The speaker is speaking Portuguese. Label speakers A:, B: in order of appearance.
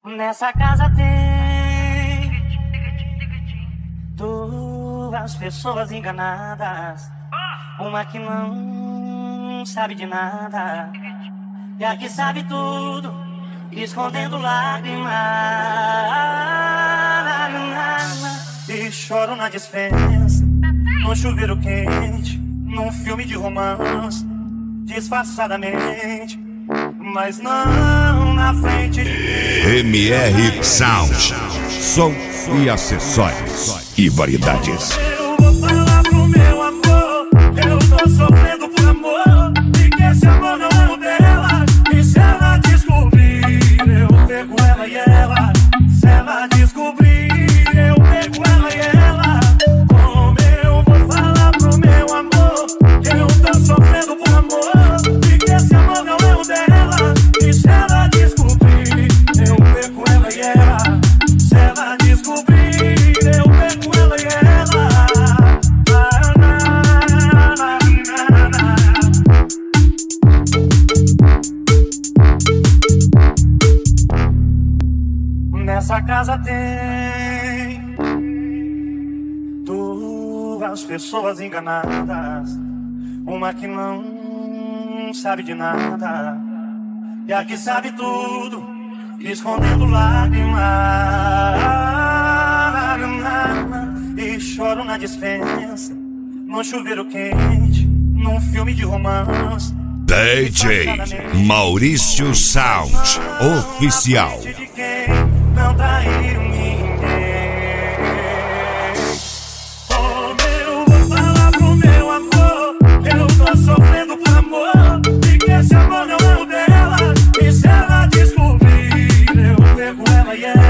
A: Nessa casa tem duas pessoas enganadas, uma que não sabe de nada e a que sabe tudo, escondendo lágrimas. E choro na despensa, no chuveiro quente, num filme de romance, disfarçadamente, mas não na frente de
B: MR Sound, som e acessórios e variedades.
A: Eu vou falar pro meu amor que eu tô sofrendo por amor e que esse amor não é o dela. E se ela descobrir, eu pego ela e ela. Se ela descobrir, eu pego ela e ela. Como eu vou falar pro meu amor que eu tô sofrendo por amor e que esse amor não é o dela. E se ela descobrir, eu pego ela e ela. Se ela descobrir, eu pego ela e ela. Nessa casa tem duas pessoas enganadas, uma que não sabe de nada e a que sabe tudo, escondendo lágrimas. E choro na despensa, no chuveiro quente, num filme de romance.
B: DJ Maurício Sound Oficial.
A: De quem não traiu ninguém. Como eu vou falar pro meu amor que eu tô sofrendo por amor e que esse amor não é o dela. E se ela descobrir, eu pego ela e ela.